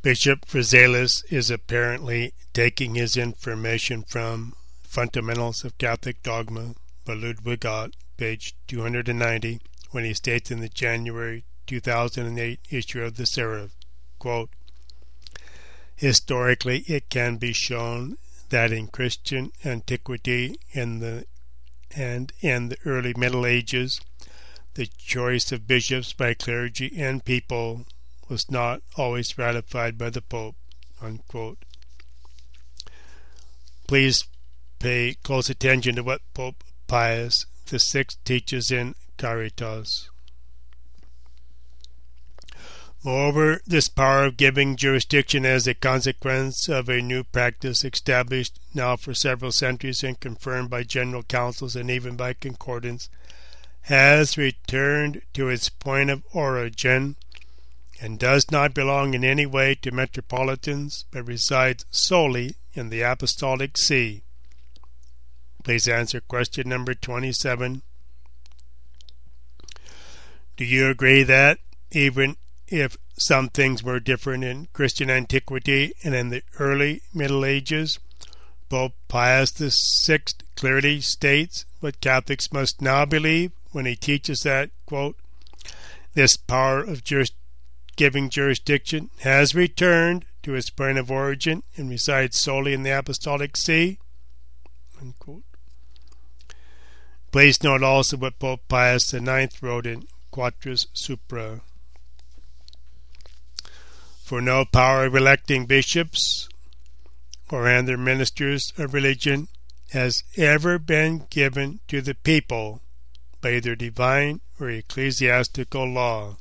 Bishop Veizelas is apparently taking his information from Fundamentals of Catholic Dogma by Ludwig Ott, page 290, when he states in the January 2008 issue of the Seraph, quote, "Historically, it can be shown that in Christian antiquity and in the early Middle Ages, the choice of bishops by clergy and people was not always ratified by the Pope." Unquote. Please pay close attention to what Pope Pius VI teaches in Caritas. Moreover, this power of giving jurisdiction as a consequence of a new practice established now for several centuries and confirmed by general councils and even by concordance has returned to its point of origin and does not belong in any way to metropolitans but resides solely in the Apostolic See. Please answer question number 27. Do you agree that even if some things were different in Christian antiquity and in the early Middle Ages, Pope Pius VI clearly states what Catholics must now believe when he teaches that, quote, "This power of giving jurisdiction has returned to its point of origin and resides solely in the Apostolic See." Unquote. Please note also what Pope Pius IX wrote in Quatres Supra. "For no power of electing bishops or other ministers of religion has ever been given to the people by either divine or ecclesiastical law."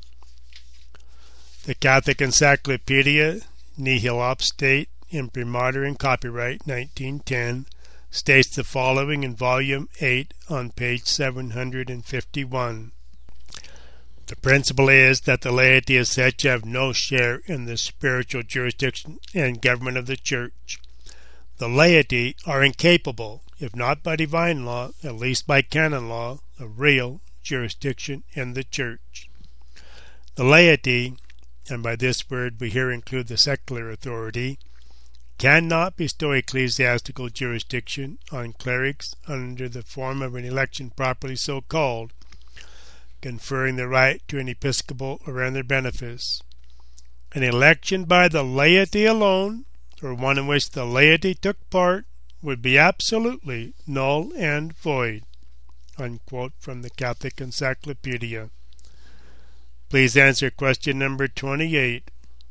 The Catholic Encyclopedia Nihil Obstate Imprimatur and Copyright 1910 states the following in volume 8 on page 751. "The principle is that the laity as such have no share in the spiritual jurisdiction and government of the Church. The laity are incapable, if not by divine law, at least by canon law, of real jurisdiction in the Church. The laity, and by this word we here include the secular authority, cannot bestow ecclesiastical jurisdiction on clerics under the form of an election properly so called, conferring the right to an episcopal or other benefice. An election by the laity alone, or one in which the laity took part, would be absolutely null and void." Unquote from the Catholic Encyclopedia. Please answer question number 28.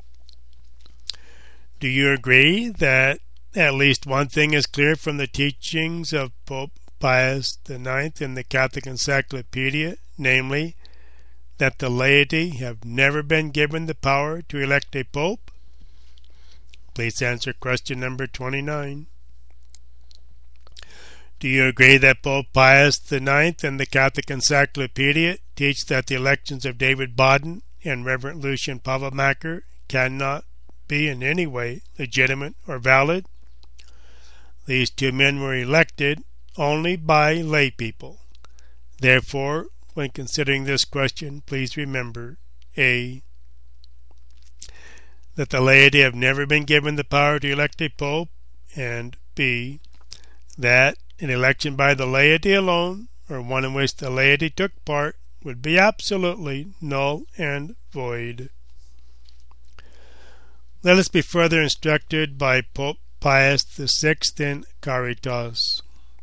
Do you agree that at least one thing is clear from the teachings of Pope Pius IX in the Catholic Encyclopedia, namely, that the laity have never been given the power to elect a pope? Please answer question number 29. Do you agree that Pope Pius IX and the Catholic Encyclopedia teach that the elections of David Baden and Reverend Lucian Pavlemacher cannot be in any way legitimate or valid? These two men were elected only by lay people. Therefore, when considering this question, please remember A. that the laity have never been given the power to elect a pope, and B. that an election by the laity alone, or one in which the laity took part, would be absolutely null and void. Let us be further instructed by Pope Pius VI in Caritas.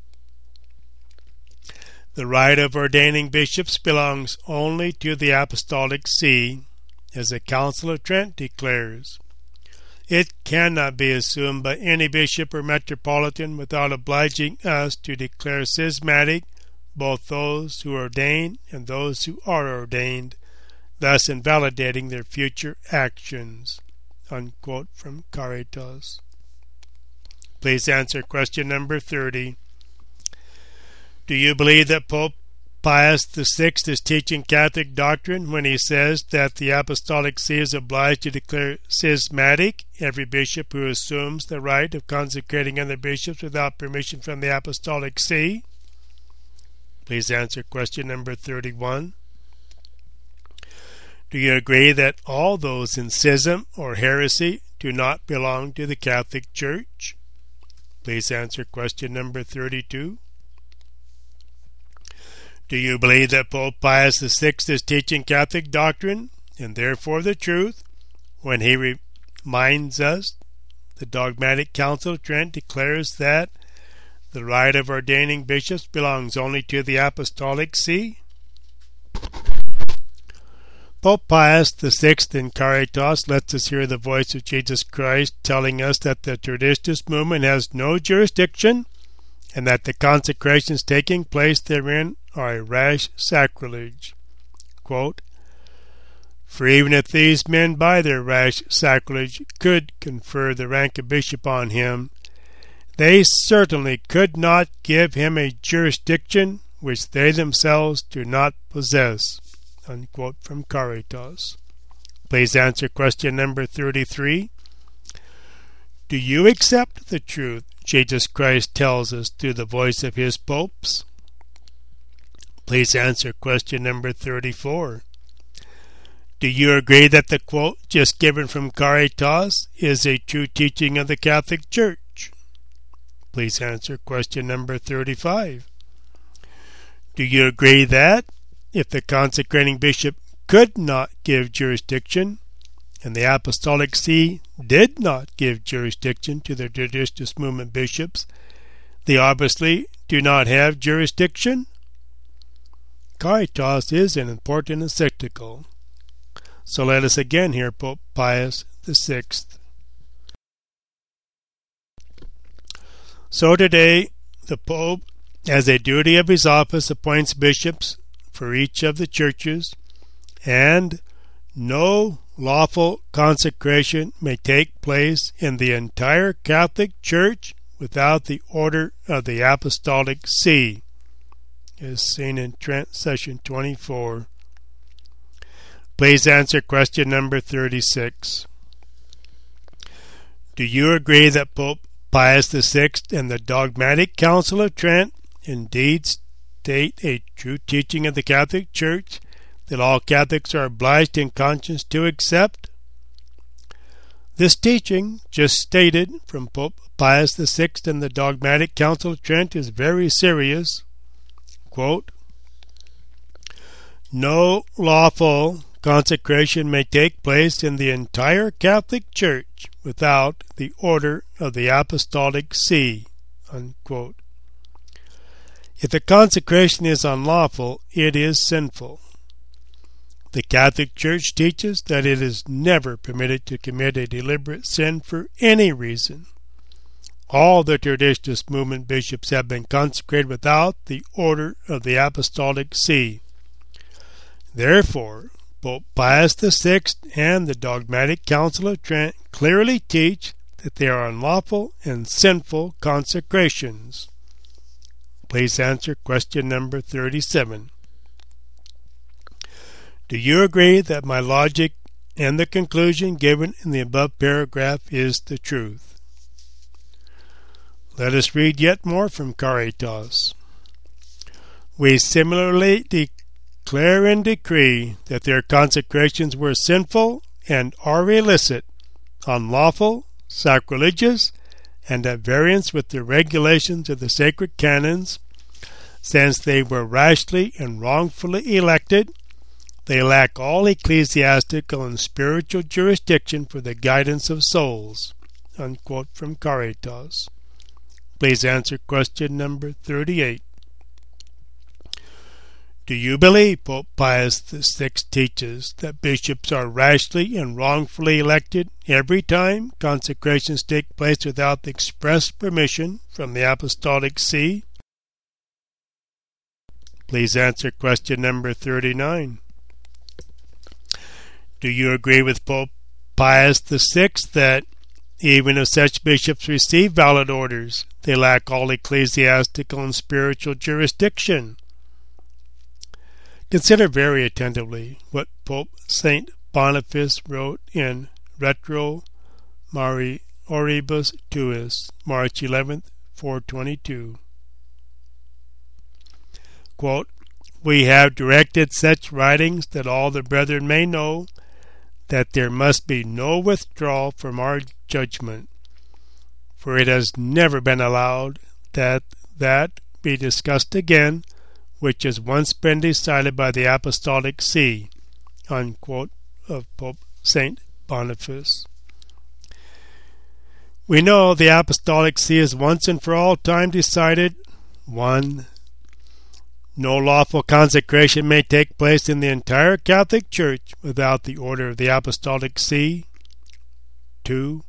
The right of ordaining bishops belongs only to the Apostolic See, as the Council of Trent declares. It cannot be assumed by any bishop or metropolitan without obliging us to declare schismatic both those who ordain and those who are ordained, thus invalidating their future actions. Unquote from Caritas. Please answer question number 30. Do you believe that Pope Pius VI is teaching Catholic doctrine when he says that the Apostolic See is obliged to declare schismatic every bishop who assumes the right of consecrating other bishops without permission from the Apostolic See? Please answer question number 31. Do you agree that all those in schism or heresy do not belong to the Catholic Church? Please answer question number 32. Do you believe that Pope Pius VI is teaching Catholic doctrine and therefore the truth when he reminds us the dogmatic Council of Trent declares that the right of ordaining bishops belongs only to the Apostolic See? Pope Pius VI in Caritas lets us hear the voice of Jesus Christ telling us that the Traditionalist movement has no jurisdiction and that the consecrations taking place therein are a rash sacrilege. Quote, "For even if these men by their rash sacrilege could confer the rank of bishop on him, they certainly could not give him a jurisdiction which they themselves do not possess." Unquote from Caritas. Please answer question number 33. Do you accept the truth Jesus Christ tells us through the voice of his popes? Please answer question number 34. Do you agree that the quote just given from Caritas is a true teaching of the Catholic Church? Please answer question number 35. Do you agree that if the consecrating bishop could not give jurisdiction, and the Apostolic See did not give jurisdiction to the Traditionalist movement bishops, they obviously do not have jurisdiction? Caritas is an important encyclical. So let us again hear Pope Pius VI. So today, the Pope, as a duty of his office, appoints bishops for each of the churches, and no lawful consecration may take place in the entire Catholic Church without the order of the Apostolic See, as seen in Trent Session 24. Please answer question number 36. Do you agree that Pope Pius VI and the Dogmatic Council of Trent indeed state a true teaching of the Catholic Church that all Catholics are obliged in conscience to accept? This teaching, just stated from Pope Pius VI and the Dogmatic Council of Trent, is very serious. Quote, "No lawful consecration may take place in the entire Catholic Church without the order of the Apostolic See." Unquote. If the consecration is unlawful, it is sinful. The Catholic Church teaches that it is never permitted to commit a deliberate sin for any reason. All the Traditionalist movement bishops have been consecrated without the order of the Apostolic See. Therefore, Pope Pius VI and the Dogmatic Council of Trent clearly teach that they are unlawful and sinful consecrations. Please answer question number 37. Do you agree that my logic and the conclusion given in the above paragraph is the truth? Let us read yet more from Caritas. We similarly declare and decree that their consecrations were sinful and are illicit, unlawful, sacrilegious, and at variance with the regulations of the sacred canons, since they were rashly and wrongfully elected. They lack all ecclesiastical and spiritual jurisdiction for the guidance of souls. Unquote from Caritas. Please answer question number 38. Do you believe Pope Pius VI teaches that bishops are rashly and wrongfully elected every time consecrations take place without the express permission from the Apostolic See? Please answer question number 39. Do you agree with Pope Pius VI that even if such bishops receive valid orders, they lack all ecclesiastical and spiritual jurisdiction? Consider very attentively what Pope St. Boniface wrote in Retro Marioribus Tuis, March 11, 422. Quote, We have directed such writings that all the brethren may know that there must be no withdrawal from our judgment, for it has never been allowed that be discussed again which has once been decided by the Apostolic See, unquote, of Pope St. Boniface. We know the Apostolic See has once and for all time decided: 1. No lawful consecration may take place in the entire Catholic Church without the order of the Apostolic See. 2.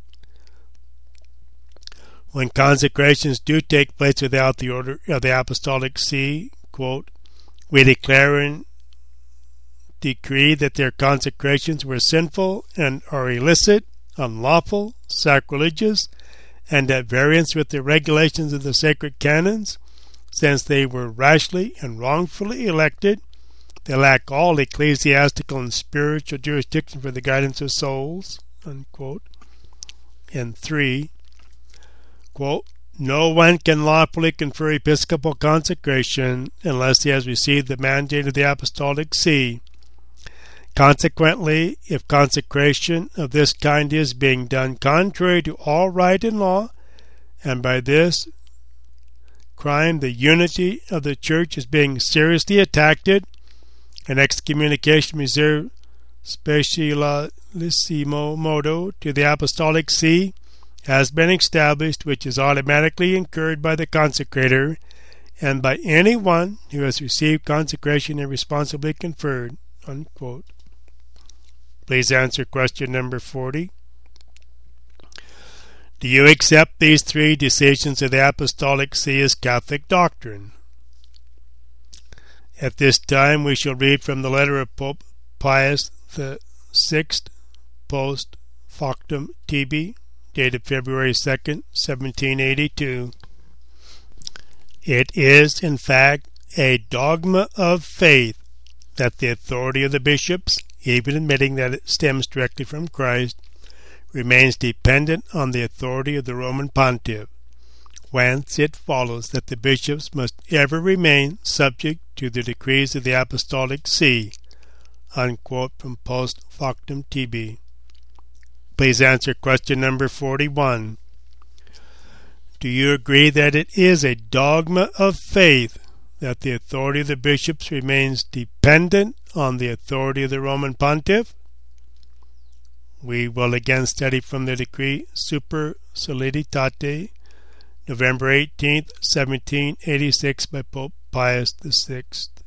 When consecrations do take place without the order of the Apostolic See, quote, we declare and decree that their consecrations were sinful and are illicit, unlawful, sacrilegious, and at variance with the regulations of the sacred canons, since they were rashly and wrongfully elected. They lack all ecclesiastical and spiritual jurisdiction for the guidance of souls, unquote. And 3, quote, no one can lawfully confer episcopal consecration unless he has received the mandate of the Apostolic See. Consequently, if consecration of this kind is being done contrary to all right and law, and by this crime the unity of the Church is being seriously attacked, an excommunication reserved specialissimo modo to the Apostolic See has been established, which is automatically incurred by the consecrator and by anyone who has received consecration and responsibly conferred, unquote. Please answer question number 40. Do you accept these 3 decisions of the Apostolic See as Catholic doctrine? At this time we shall read from the letter of Pope Pius VI, post factum tibi, dated February 2nd, 1782. It is, in fact, a dogma of faith that the authority of the bishops, even admitting that it stems directly from Christ, remains dependent on the authority of the Roman Pontiff, whence it follows that the bishops must ever remain subject to the decrees of the Apostolic See, unquote, from post factum tibi. Please answer question number 41. Do you agree that it is a dogma of faith that the authority of the bishops remains dependent on the authority of the Roman Pontiff? We will again study from the decree Super Soliditate, November 18, 1786, by Pope Pius VI.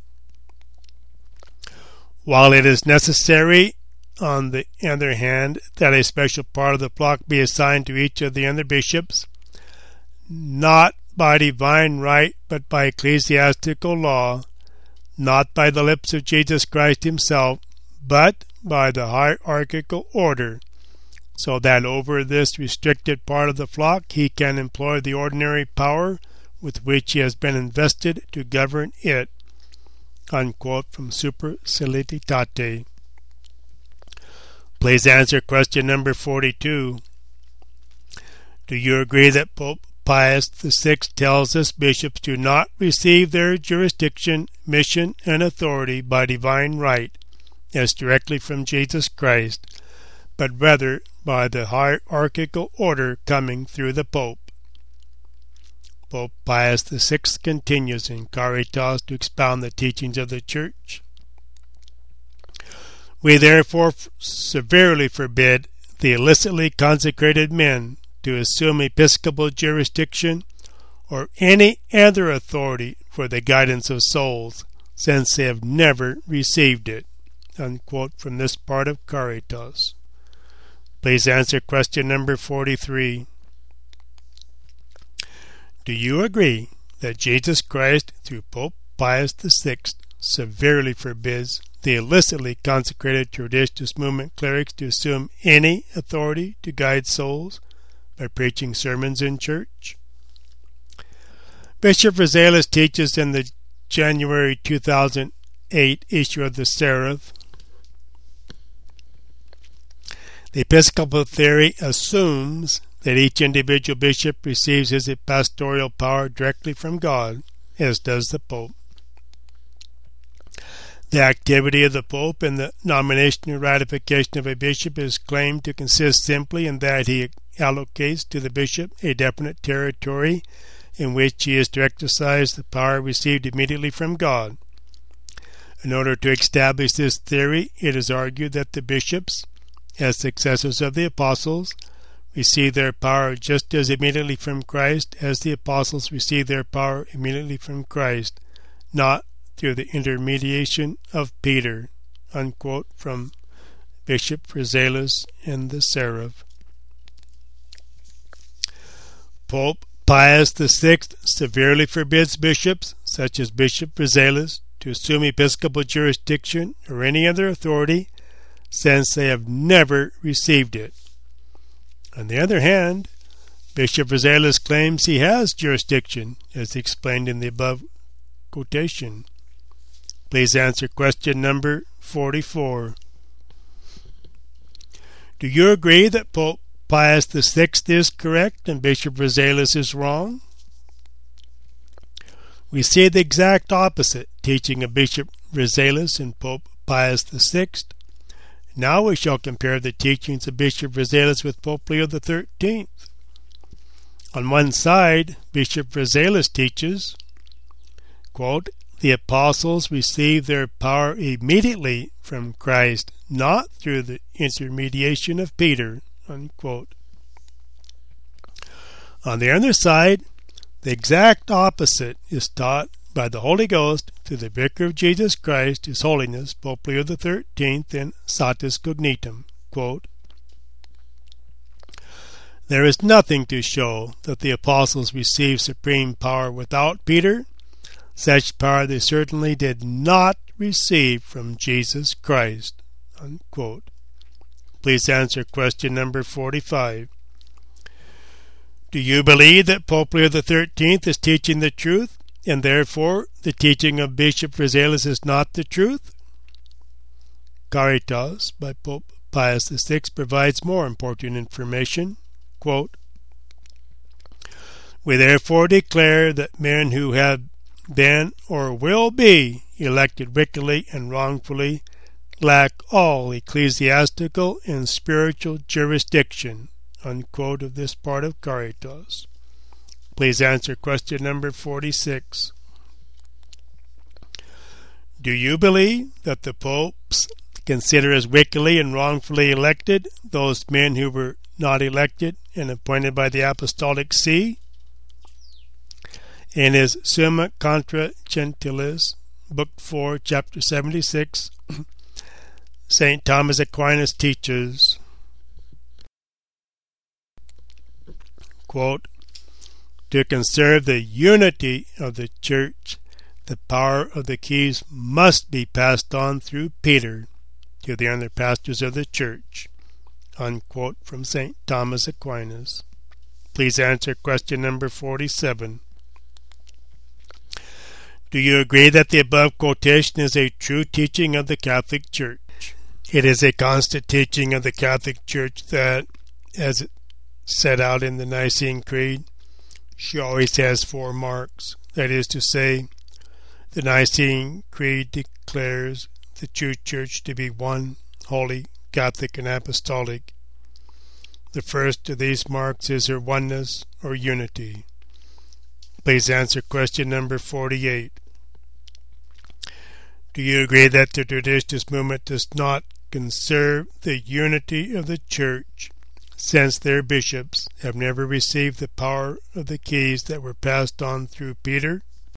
While it is necessary, on the other hand, that a special part of the flock be assigned to each of the other bishops, not by divine right, but by ecclesiastical law, not by the lips of Jesus Christ himself, but by the hierarchical order, so that over this restricted part of the flock he can employ the ordinary power with which he has been invested to govern it, unquote, from Super Soliditate. Please answer question number 42. Do you agree that Pope Pius VI tells us bishops do not receive their jurisdiction, mission, and authority by divine right, as directly from Jesus Christ, but rather by the hierarchical order coming through the Pope? Pope Pius VI continues in Caritas to expound the teachings of the Church. We therefore severely forbid the illicitly consecrated men to assume episcopal jurisdiction or any other authority for the guidance of souls, since they have never received it, unquote, from this part of Caritas. Please answer question number 43. Do you agree that Jesus Christ, through Pope Pius VI, severely forbids the illicitly consecrated Traditionalist movement clerics to assume any authority to guide souls by preaching sermons in church? Bishop Rosales teaches in the January 2008 issue of the Seraph, the Episcopal theory assumes that each individual bishop receives his pastoral power directly from God, as does the Pope. The activity of the Pope in the nomination or ratification of a bishop is claimed to consist simply in that he allocates to the bishop a definite territory in which he is to exercise the power received immediately from God. In order to establish this theory, it is argued that the bishops, as successors of the apostles, receive their power just as immediately from Christ as the apostles receive their power immediately from Christ, not through the intermediation of Peter, unquote, from Bishop Phrasales in the Seraph. Pope Pius VI severely forbids bishops, such as Bishop Phrasales, to assume episcopal jurisdiction or any other authority, since they have never received it. On the other hand, Bishop Phrasales claims he has jurisdiction, as explained in the above quotation. Please answer question number 44. Do you agree that Pope Pius VI is correct and Bishop Phrasales is wrong? We see the exact opposite teaching of Bishop Phrasales and Pope Pius VI. Now we shall compare the teachings of Bishop Phrasales with Pope Leo XIII. On one side, Bishop Phrasales teaches, quote, the apostles receive their power immediately from Christ, not through the intermediation of Peter, unquote. On the other side, the exact opposite is taught by the Holy Ghost through the Vicar of Jesus Christ, His Holiness Pope Leo XIII, in Satis Cognitum, quote, there is nothing to show that the apostles received supreme power without Peter. Such power they certainly did not receive from Jesus Christ, unquote. Please answer question number 45. Do you believe that Pope Leo XIII is teaching the truth, and therefore the teaching of Bishop Phrasales is not the truth? Caritas by Pope Pius VI provides more important information. Quote, we therefore declare that men who have been or will be elected wickedly and wrongfully lack all ecclesiastical and spiritual jurisdiction, unquote, of this part of Caritas. Please answer question number 46. Do you believe that the popes consider as wickedly and wrongfully elected those men who were not elected and appointed by the Apostolic See? In his Summa Contra Gentiles, Book 4, Chapter 76, St. Thomas Aquinas teaches, quote, to conserve the unity of the Church, the power of the keys must be passed on through Peter to the other pastors of the Church, unquote, from St. Thomas Aquinas. Please answer question number 47. Do you agree that the above quotation is a true teaching of the Catholic Church? It is a constant teaching of the Catholic Church that, as it set out in the Nicene Creed, she always has 4 marks. That is to say, the Nicene Creed declares the true Church to be one, holy, Catholic, and apostolic. The first of these marks is her oneness or unity. Please answer question number 48. Do you agree that the Traditionalist movement does not conserve the unity of the Church, since their bishops have never received the power of the keys that were passed on through Peter?